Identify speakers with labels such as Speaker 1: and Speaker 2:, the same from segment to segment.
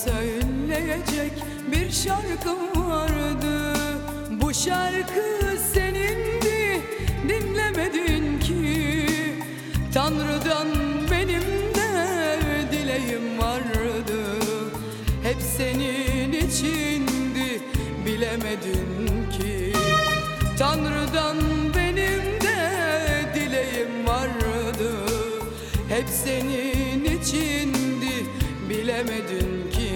Speaker 1: söyleyecek bir şarkım vardı. Bu şarkı senindi, dinlemedin ki. Tanrı'dan benim de dileğim vardı. Hep senin içindi, bilemedin ki. Tanrı'dan benim de dileğim vardı. Hep senin içindi, bilemedin ki.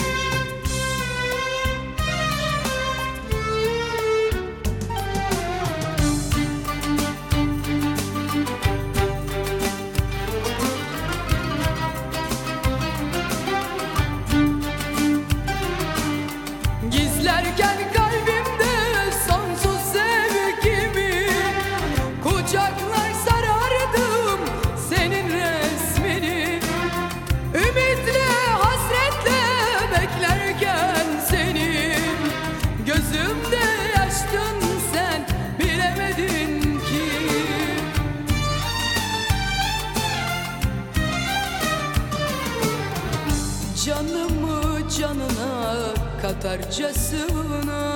Speaker 1: Gizlerken kalbimde sonsuz sevgimi, kucaklar sarardım senin resmini. Ümitle hasretle beklerken seni, gözümde yaştın sen, bilemedin ki. Canımı canına katarcasına,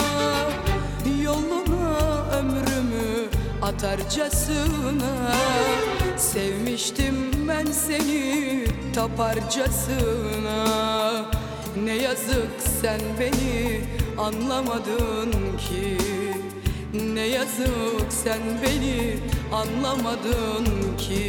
Speaker 1: yoluna ömrümü atarcasına. Sevmiştim ben seni taparcasına. Ne yazık sen beni anlamadın ki. Ne yazık sen beni anlamadın ki.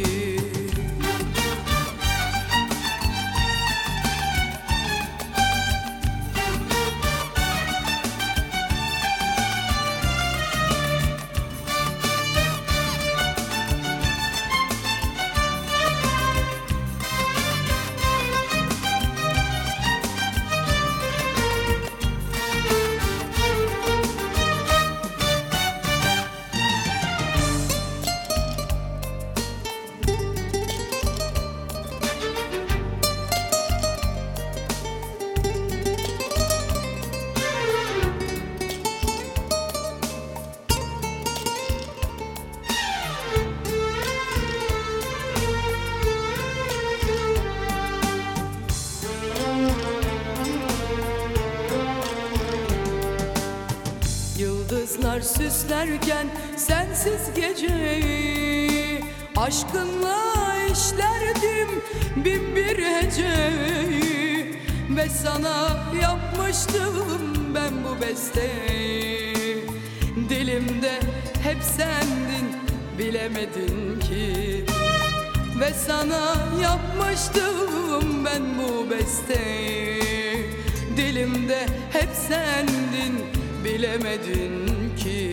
Speaker 1: Yıldızlar süslerken sensiz geceyi, aşkınla işlerdim bin bir heceyi. Ve sana yapmıştım ben bu besteyi. Dilimde hep sendin, bilemedin ki. Ve sana yapmıştım ben bu besteyi. Dilimde hep sendin, bilemedin ki.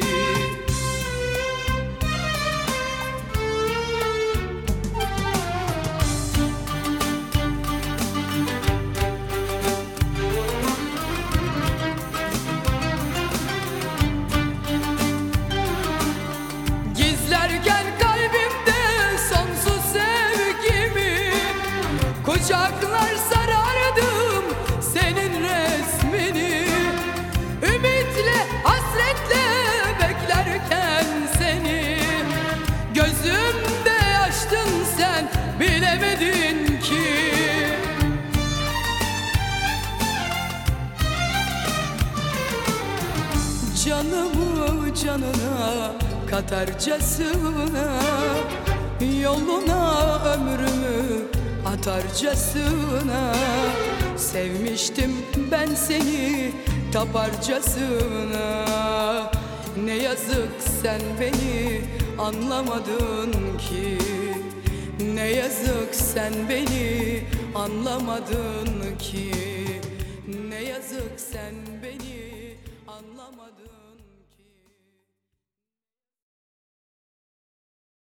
Speaker 1: Gizlerken kalbimde sonsuz sevgimi, kucaklar sarardım senin resmini. Ümitle hasretle beklerken seni, gözümde yaştın sen, bilemedin ki. Canımı canına katarcasına, yoluna ömrümü atarcasına. Sevmiştim ben seni taparcasına. Ne yazık sen beni anlamadın ki. Ne yazık sen beni anlamadın ki. Ne yazık sen beni anlamadın.